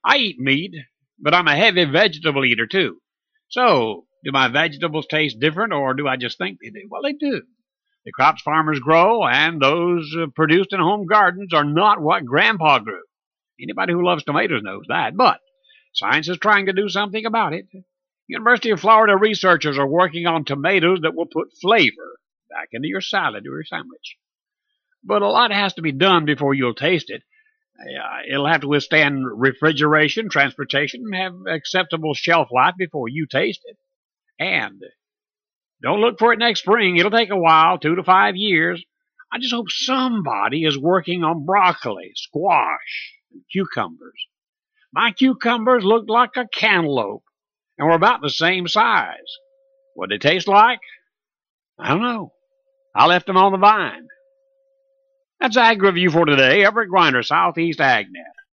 I eat meat, but I'm a heavy vegetable eater too. So, do my vegetables taste different, or do I just think they do? Well, they do. The crops farmers grow and those produced in home gardens are not what Grandpa grew. Anybody who loves tomatoes knows that. But science is trying to do something about it. University of Florida researchers are working on tomatoes that will put flavor back into your salad or your sandwich. But a lot has to be done before you'll taste it. It'll have to withstand refrigeration, transportation, and have acceptable shelf life before you taste it. And don't look for it next spring. It'll take a while, 2 to 5 years. I just hope somebody is working on broccoli, squash, and cucumbers. My cucumbers looked like a cantaloupe and were about the same size. What they taste like? I don't know. I left them on the vine. That's Ag Review for today. Everett Grinder, Southeast AgNet.